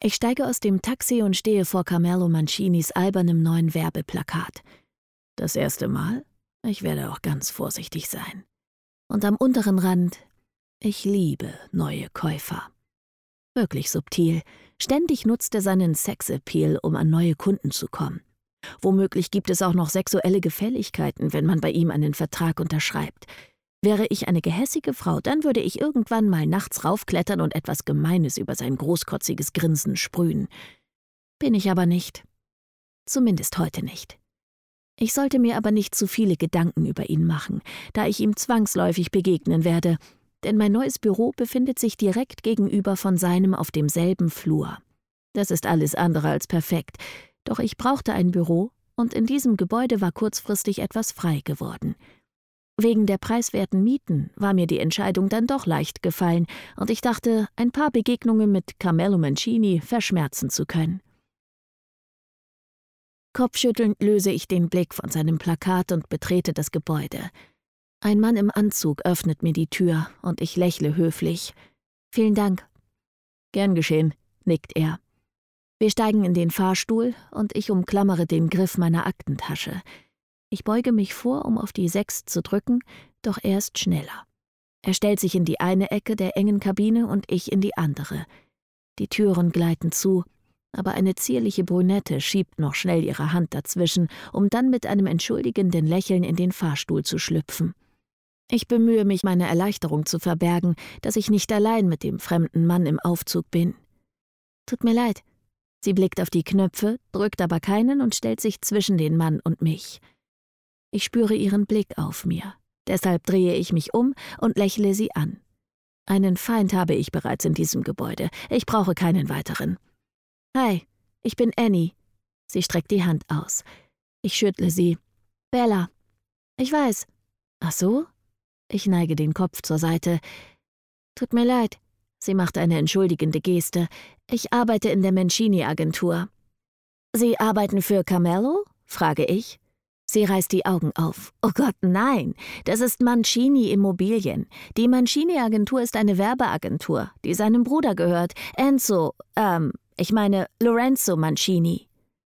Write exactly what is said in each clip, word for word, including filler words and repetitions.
Ich steige aus dem Taxi und stehe vor Carmelo Mancinis albernem neuen Werbeplakat. Das erste Mal? Ich werde auch ganz vorsichtig sein. Und am unteren Rand: Ich liebe neue Käufer. Wirklich subtil. Ständig nutzt er seinen Sexappeal, um an neue Kunden zu kommen. Womöglich gibt es auch noch sexuelle Gefälligkeiten, wenn man bei ihm einen Vertrag unterschreibt. Wäre ich eine gehässige Frau, dann würde ich irgendwann mal nachts raufklettern und etwas Gemeines über sein großkotziges Grinsen sprühen. Bin ich aber nicht. Zumindest heute nicht. Ich sollte mir aber nicht zu viele Gedanken über ihn machen, da ich ihm zwangsläufig begegnen werde, denn mein neues Büro befindet sich direkt gegenüber von seinem auf demselben Flur. Das ist alles andere als perfekt, doch ich brauchte ein Büro und in diesem Gebäude war kurzfristig etwas frei geworden. Wegen der preiswerten Mieten war mir die Entscheidung dann doch leicht gefallen und ich dachte, ein paar Begegnungen mit Carmelo Mancini verschmerzen zu können. Kopfschüttelnd löse ich den Blick von seinem Plakat und betrete das Gebäude. Ein Mann im Anzug öffnet mir die Tür und ich lächle höflich. »Vielen Dank.« »Gern geschehen«, nickt er. Wir steigen in den Fahrstuhl und ich umklammere den Griff meiner Aktentasche. Ich beuge mich vor, um auf die sechs zu drücken, doch er ist schneller. Er stellt sich in die eine Ecke der engen Kabine und ich in die andere. Die Türen gleiten zu, aber eine zierliche Brünette schiebt noch schnell ihre Hand dazwischen, um dann mit einem entschuldigenden Lächeln in den Fahrstuhl zu schlüpfen. Ich bemühe mich, meine Erleichterung zu verbergen, dass ich nicht allein mit dem fremden Mann im Aufzug bin. »Tut mir leid.« Sie blickt auf die Knöpfe, drückt aber keinen und stellt sich zwischen den Mann und mich. Ich spüre ihren Blick auf mir. Deshalb drehe ich mich um und lächle sie an. Einen Feind habe ich bereits in diesem Gebäude. Ich brauche keinen weiteren. »Hi, ich bin Annie.« Sie streckt die Hand aus. Ich schüttle sie. »Bella.« »Ich weiß.« »Ach so?« Ich neige den Kopf zur Seite. »Tut mir leid.« Sie macht eine entschuldigende Geste. »Ich arbeite in der Mancini-Agentur.« »Sie arbeiten für Carmelo?« frage ich. Sie reißt die Augen auf. »Oh Gott, nein, das ist Mancini Immobilien. Die Mancini-Agentur ist eine Werbeagentur, die seinem Bruder gehört. Enzo, ähm, ich meine Lorenzo Mancini.«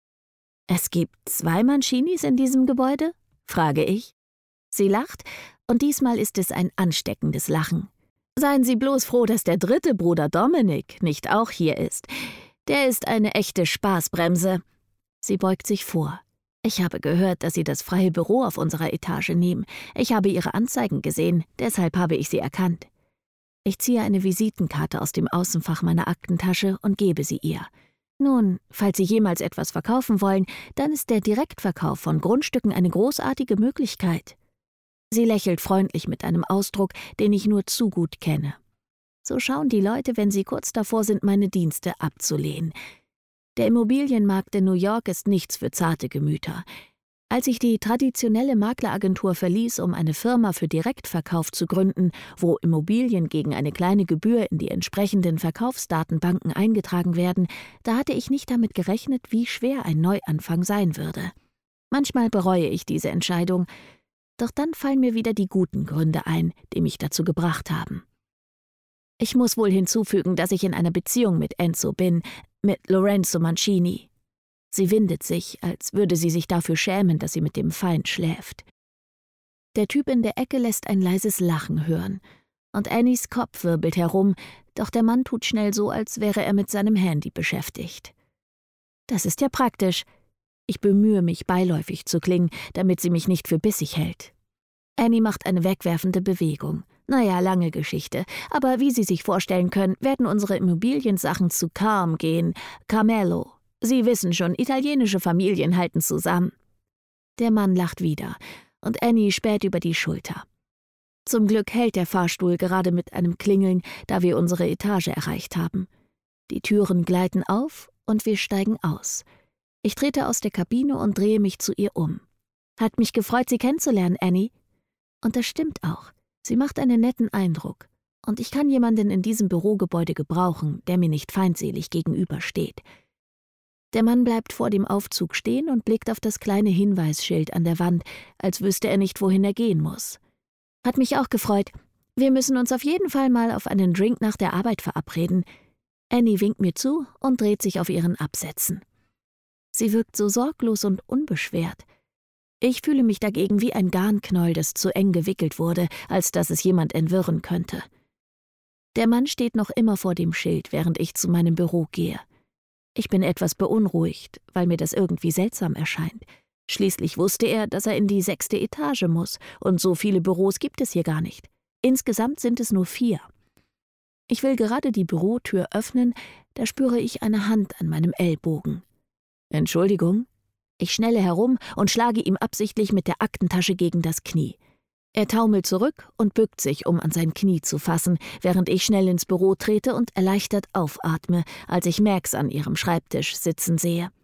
»Es gibt zwei Mancinis in diesem Gebäude?« frage ich. Sie lacht, und diesmal ist es ein ansteckendes Lachen. »Seien Sie bloß froh, dass der dritte Bruder Dominik nicht auch hier ist. Der ist eine echte Spaßbremse.« Sie beugt sich vor. »Ich habe gehört, dass Sie das freie Büro auf unserer Etage nehmen. Ich habe Ihre Anzeigen gesehen, deshalb habe ich Sie erkannt.« Ich ziehe eine Visitenkarte aus dem Außenfach meiner Aktentasche und gebe sie ihr. »Nun, falls Sie jemals etwas verkaufen wollen, dann ist der Direktverkauf von Grundstücken eine großartige Möglichkeit.« Sie lächelt freundlich mit einem Ausdruck, den ich nur zu gut kenne. So schauen die Leute, wenn sie kurz davor sind, meine Dienste abzulehnen. Der Immobilienmarkt in New York ist nichts für zarte Gemüter. Als ich die traditionelle Makleragentur verließ, um eine Firma für Direktverkauf zu gründen, wo Immobilien gegen eine kleine Gebühr in die entsprechenden Verkaufsdatenbanken eingetragen werden, da hatte ich nicht damit gerechnet, wie schwer ein Neuanfang sein würde. Manchmal bereue ich diese Entscheidung, doch dann fallen mir wieder die guten Gründe ein, die mich dazu gebracht haben. Ich muss wohl hinzufügen, dass ich in einer Beziehung mit Enzo bin, mit Lorenzo Mancini. Sie windet sich, als würde sie sich dafür schämen, dass sie mit dem Feind schläft. Der Typ in der Ecke lässt ein leises Lachen hören, und Annies Kopf wirbelt herum, doch der Mann tut schnell so, als wäre er mit seinem Handy beschäftigt. »Das ist ja praktisch.« Ich bemühe mich, beiläufig zu klingen, damit sie mich nicht für bissig hält. Annie macht eine wegwerfende Bewegung. Naja, lange Geschichte, aber wie Sie sich vorstellen können, werden unsere Immobiliensachen zu Carm gehen, Carmelo. Sie wissen schon, italienische Familien halten zusammen. Der Mann lacht wieder, und Annie späht über die Schulter. Zum Glück hält der Fahrstuhl gerade mit einem Klingeln, da wir unsere Etage erreicht haben. Die Türen gleiten auf, und wir steigen aus. Ich trete aus der Kabine und drehe mich zu ihr um. »Hat mich gefreut, Sie kennenzulernen, Annie.« Und das stimmt auch. Sie macht einen netten Eindruck. Und ich kann jemanden in diesem Bürogebäude gebrauchen, der mir nicht feindselig gegenübersteht. Der Mann bleibt vor dem Aufzug stehen und blickt auf das kleine Hinweisschild an der Wand, als wüsste er nicht, wohin er gehen muss. »Hat mich auch gefreut. Wir müssen uns auf jeden Fall mal auf einen Drink nach der Arbeit verabreden.« Annie winkt mir zu und dreht sich auf ihren Absätzen. Sie wirkt so sorglos und unbeschwert. Ich fühle mich dagegen wie ein Garnknäuel, das zu eng gewickelt wurde, als dass es jemand entwirren könnte. Der Mann steht noch immer vor dem Schild, während ich zu meinem Büro gehe. Ich bin etwas beunruhigt, weil mir das irgendwie seltsam erscheint. Schließlich wusste er, dass er in die sechste Etage muss, und so viele Büros gibt es hier gar nicht. Insgesamt sind es nur vier. Ich will gerade die Bürotür öffnen, da spüre ich eine Hand an meinem Ellbogen. »Entschuldigung?« Ich schnelle herum und schlage ihm absichtlich mit der Aktentasche gegen das Knie. Er taumelt zurück und bückt sich, um an sein Knie zu fassen, während ich schnell ins Büro trete und erleichtert aufatme, als ich Max an ihrem Schreibtisch sitzen sehe.